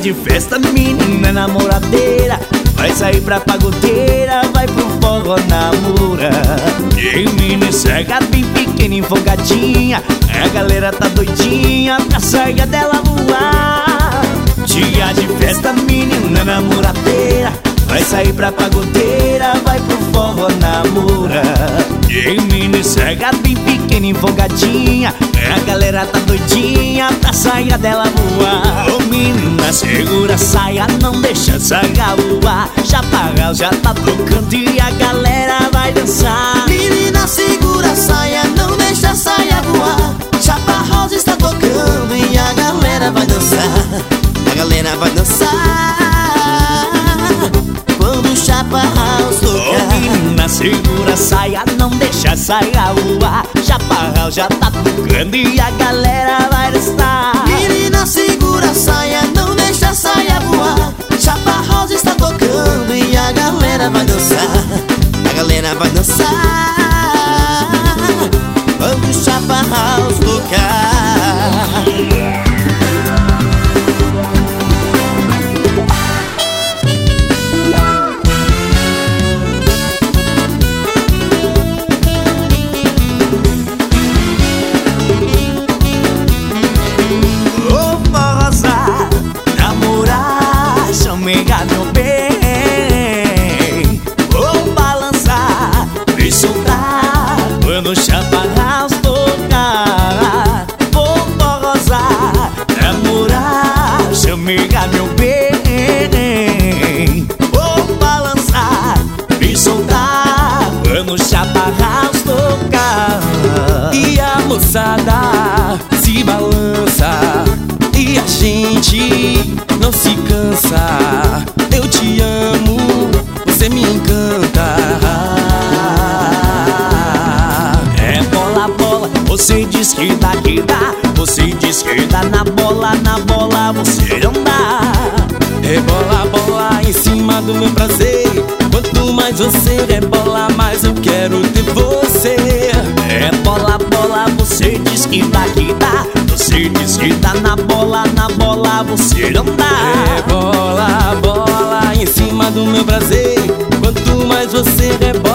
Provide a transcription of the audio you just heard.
de festa, menina namoradeira, vai sair pra pagodeira, vai pro forró namora. E mini cega bem pequena, enfogadinha, a galera tá doidinha pra saia dela voar. Dia de festa, menina namoradeira, vai sair pra pagodeira, vai pro forró namora. E mini cega bem pequena, enfogadinha, a galera tá doidinha pra saia dela voar. Ô menina, segura a saia, não deixa a saia voar. Chaparral já tá tocando e a galera vai dançar. Menina, segura a saia, não deixa a saia voar. Chaparral está tocando e a galera vai dançar. A galera vai dançar quando o Chaparral tocar. Ô menina, segura a saia, não deixa a saia voar. Chaparral já tá tocando e a galera vai dançar. Menina, segura a saia, não deixa a saia voar. Chaparral está tocando e a galera vai dançar. A galera vai dançar quando o Chaparral tocar. Amiga, meu bem, vou balançar, me soltar quando o Chaparral tocar. Vou forrosar, namorar, amiga, meu bem, vou balançar, me soltar quando o Chaparral tocar. E a moçada se balança e a gente não se cansa. Eu te amo, você me encanta. É bola, bola, você diz que dá, que dá. Você diz que dá na bola você não dá. É bola, bola em cima do meu prazer. Quanto mais você rebola, mais eu quero ter você. É bola, bola, você diz que dá, que dá. Você diz que dá na bola você não dá. É bola, bola em cima do meu prazer. Quanto mais você rebola,